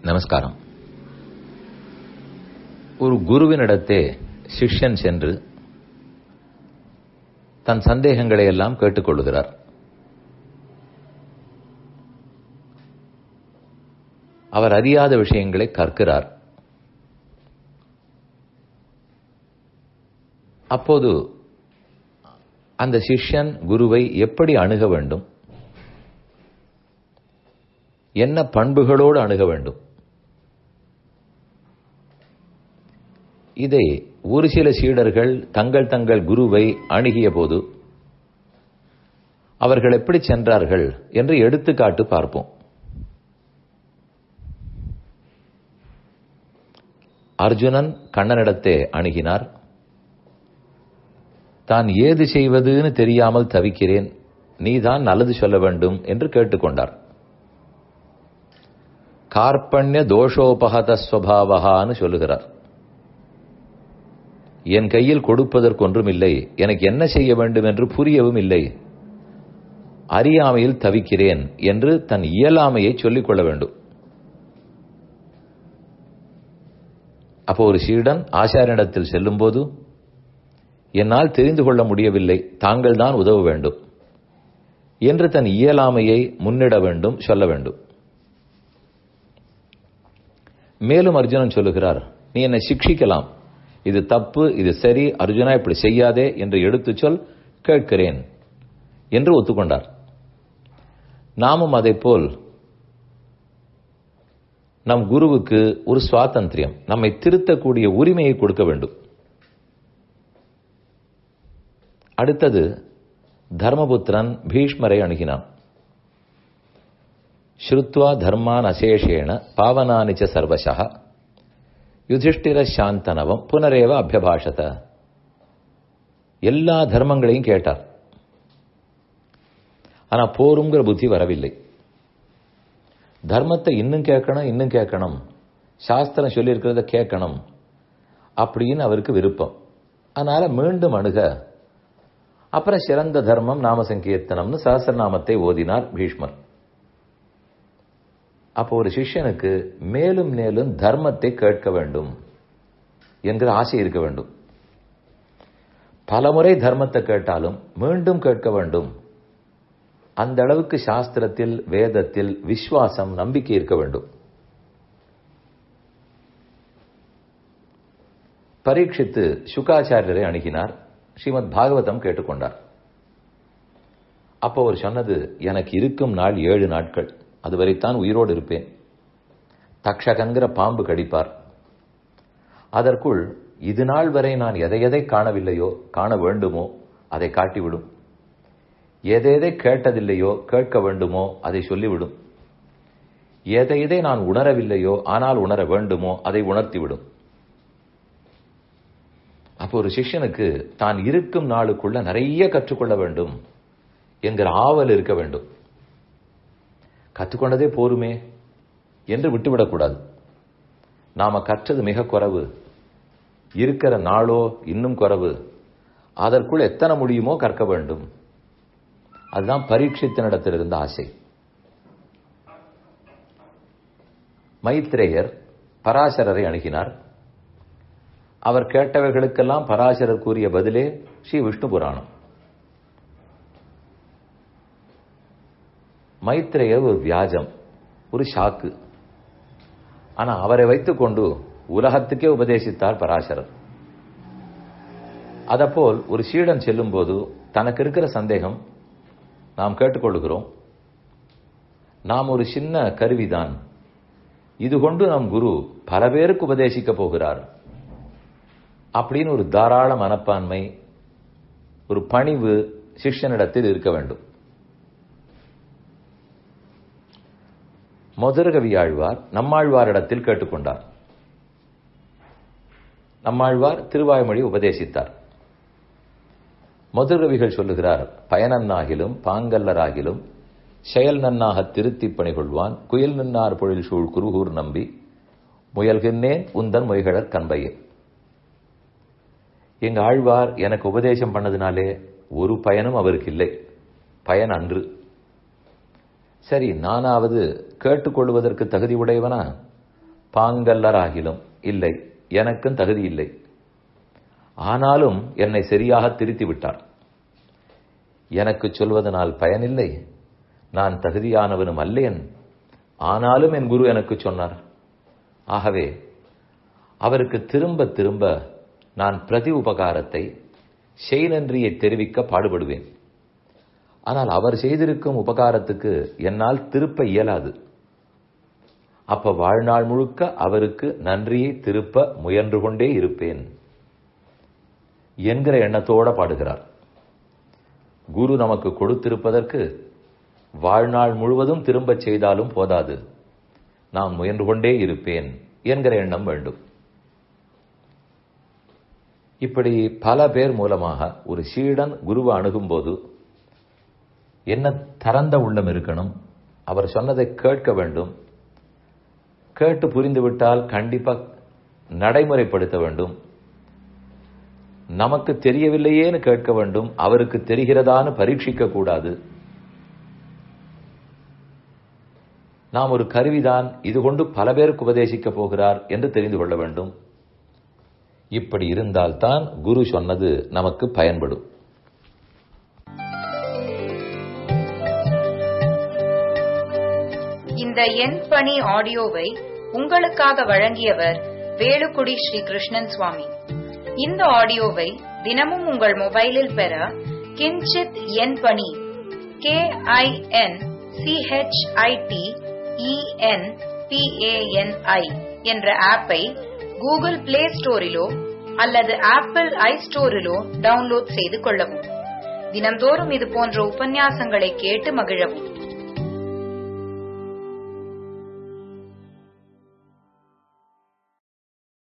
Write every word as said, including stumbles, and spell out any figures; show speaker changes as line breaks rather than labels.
நமஸ்காரம். ஒரு குருவினிடத்தே சிஷ்யன் சென்று தன் சந்தேகங்களை எல்லாம் கேட்டுக்கொள்கிறார். அவர் அறியாத விஷயங்களை கற்கிறார். அப்போது அந்த சிஷ்யன் குருவை எப்படி அணுக வேண்டும், என்ன பண்புகளோடு அணுக வேண்டும், இதை ஒரு சில சீடர்கள் தங்கள் தங்கள் குருவை அணுகிய போது அவர்கள் எப்படி சென்றார்கள் என்று எடுத்துக்காட்டு பார்ப்போம். அர்ஜுனன் கண்ணனிடத்தே அணுகினார். தான் ஏது செய்வதுன்னு தெரியாமல் தவிக்கிறேன், நீதான் நல்லது சொல்ல வேண்டும் என்று கேட்டுக்கொண்டார். கார்பண்ய தோஷோபகத ஸ்வபாவகான்னு சொல்லுகிறார். என் கையில் கொடுப்பதற்கு ஒன்றும் இல்லை, எனக்கு என்ன செய்ய வேண்டும் என்று புரியவும் இல்லை, அறியாமையில் தவிக்கிறேன் என்று தன் இயலாமையை சொல்லிக் கொள்ள வேண்டும். அப்போ ஒரு சீடன் ஆச்சாரியனிடத்தில் செல்லும் போது, என்னால் தெரிந்து கொள்ள முடியவில்லை, தாங்கள் தான் உதவ வேண்டும் என்று தன் இயலாமையை முன்னிட வேண்டும், சொல்ல வேண்டும். மேலும் அர்ஜுனன் சொல்லுகிறார், நீ என்னை சிக்ஷிக்கலாம், இது தப்பு, இது சரி, அர்ஜுனா இப்படி செய்யாதே என்று எடுத்துச் சொல், கேட்கிறேன் என்று ஒத்துக்கொண்டார். நாமும் அதைப்போல் நம் குருவுக்கு ஒரு சுவாதந்திரியம், நம்மை திருத்தக்கூடிய உரிமையை கொடுக்க வேண்டும். அடுத்தது தர்மபுத்திரன் பீஷ்மரை அணுகினான். ஸ்ருத்வா தர்மான் அசேஷேன பாவனானிச்ச சர்வசா யுதிஷ்டிர சாந்தனவம் புனரேவ அபியபாஷத. எல்லா தர்மங்களையும் கேட்டார். ஆனா போருங்கிற புத்தி வரவில்லை. தர்மத்தை இன்னும் கேட்கணும், இன்னும் கேட்கணும், சாஸ்திரம் சொல்லியிருக்கிறத கேட்கணும் அப்படின்னு அவருக்கு விருப்பம். அதனால மீண்டும் அணுக, அப்புறம் சிறந்த தர்மம் நாம சங்கீர்த்தனம்னு சஹஸ்ரநாமத்தை ஓதினார் பீஷ்மர். அப்போ ஒரு சிஷ்யனுக்கு மேலும் மேலும் தர்மத்தை கேட்க வேண்டும் என்கிற ஆசை இருக்க வேண்டும். பலமுறை தர்மத்தை கேட்டாலும் மீண்டும் கேட்க வேண்டும். அந்த அளவுக்கு சாஸ்திரத்தில், வேதத்தில் விசுவாசம், நம்பிக்கை இருக்க வேண்டும். பரீட்சித்து சுகாச்சாரியரை அணுகினார். ஸ்ரீமத் பாகவதம் கேட்டுக்கொண்டார். அப்போ அவர் சொன்னது, எனக்கு இருக்கும் நாள் ஏழு நாட்கள், அதுவரைத்தான் உயிரோடு இருப்பேன். தக்ஷகங்கிற பாம்பு கடிப்பார். அதற்குள் இது நாள் வரை நான் எதை எதை காணவில்லையோ, காண வேண்டுமோ அதை காட்டிவிடும். எதை எதை கேட்டதில்லையோ, கேட்க வேண்டுமோ அதை சொல்லிவிடும். எதை எதை நான் உணரவில்லையோ, ஆனால் உணர வேண்டுமோ அதை உணர்த்திவிடும். அப்போ ஒரு சிஷ்யனுக்கு தான் இருக்கும் நாளுக்குள்ள நிறைய கற்றுக்கொள்ள வேண்டும் என்கிற ஆவல் இருக்க வேண்டும். கற்றுக்கொண்டதே போருமே என்று விட்டுவிடக்கூடாது. நாம கற்றது மிக குறைவு, இருக்கிற நாளோ இன்னும் குறைவு, அதற்குள் எத்தனை முடியுமோ கற்க வேண்டும். அதுதான் பரீட்சித்தினிடத்தில் இருந்த ஆசை. மைத்ரேயர் பராசரரை அணுகினார். அவர் கேட்டவைகளுக்கெல்லாம் பராசரர் கூறிய பதிலே ஸ்ரீ விஷ்ணு புராணம். மைத்ரேயர் ஒரு வியாஜம், ஒரு ஷாக்கு. ஆனா அவரை வைத்துக் கொண்டு உலகத்துக்கே உபதேசித்தார் பராசரர். அதப்போல் ஒரு சீடன் செல்லும் போது தனக்கு இருக்கிற சந்தேகம் நாம் கேட்டுக்கொள்கிறோம். நாம் ஒரு சின்ன கருவிதான், இது கொண்டு நம் குரு பல பேருக்கு உபதேசிக்க போகிறார் அப்படின்னு ஒரு தாராள மனப்பான்மை, ஒரு பணிவு சிஷ்யனிடத்தில் இருக்க வேண்டும். மதுரகவி ஆழ்வார் நம்மாழ்வாரிடத்தில் கேட்டுக்கொண்டார். நம்மாழ்வார் திருவாய்மொழி உபதேசித்தார். மதுரகவிகள் சொல்லுகிறார், பயனன்னாகிலும் பாங்கல்லராகிலும் செயல் நன்னாக திருத்தி பணி கொள்வான் குயில் நின்னார் பொழில் சூழ் குருகூர் நம்பி முயல்கின்றேன் உந்தன் மொய்களர் கண்பையே. எங்க ஆழ்வார் எனக்கு உபதேசம் பண்ணதுனாலே ஒரு பயனும் அவருக்கு இல்லை, பயன் அன்று. சரி, நானாவது கேட்டுக்கொள்வதற்கு தகுதி உடையவனா? பாங்கல்லராகிலும் இல்லை, எனக்கும் தகுதி இல்லை. ஆனாலும் என்னை சரியாக திருத்தி விட்டார். எனக்கு சொல்வதனால் பயனில்லை, நான் தகுதியானவனும் அல்லேன். ஆனாலும் என் குரு எனக்கு சொன்னார். ஆகவே அவருக்கு திரும்ப திரும்ப நான் பிரதி உபகாரத்தை, செய் நன்றியை தெரிவிக்க பாடுபடுவேன். ஆனால் அவர் செய்திருக்கும் உபகாரத்துக்கு என்னால் திருப்ப இயலாது. அப்ப வாழ்நாள் முழுக்க அவருக்கு நன்றியை திருப்ப முயன்று கொண்டே இருப்பேன் என்கிற எண்ணத்தோட பாடுகிறார். குரு நமக்கு கொடுத்திருப்பதற்கு வாழ்நாள் முழுவதும் திரும்பச் செய்தாலும் போதாது, நான் முயன்று கொண்டே இருப்பேன் என்கிற எண்ணம் வேண்டும். இப்படி பல பேர் மூலமாக ஒரு சீடன் குருவை அணுகும் போது என்ன திறந்த உள்ளம் இருக்கணும், அவர் சொன்னதை கேட்க வேண்டும், கேட்டு புரிந்துவிட்டால் கண்டிப்பா நடைமுறைப்படுத்த வேண்டும். நமக்கு தெரியவில்லையேன்னு கேட்க வேண்டும், அவருக்கு தெரிகிறதான்னு பரீட்சிக்க கூடாது. நாம் ஒரு கருவிதான், இது கொண்டு பல பேருக்கு உபதேசிக்க போகிறார் என்று தெரிந்து கொள்ள வேண்டும். இப்படி இருந்தால்தான் குரு சொன்னது நமக்கு பயன்படும்.
இந்த என் பணி ஆடியோவை உங்களுக்காக வழங்கியவர் வேலுக்குடி ஸ்ரீ கிருஷ்ணன் சுவாமி. இந்த ஆடியோவை தினமும் உங்கள் மொபைலில் பெற கிஞ்சித் என் பணி கே ஐ என் சிஹெச்ஐடி இஎன் பிஏஎன்ஐ என்ற ஆப்பை கூகுள் பிளே ஸ்டோரிலோ அல்லது ஆப்பிள் ஐ ஸ்டோரிலோ டவுன்லோட் செய்து கொள்ளவும். தினம்தோறும் இது போன்ற உபன்யாசங்களை கேட்டு மகிழவும்.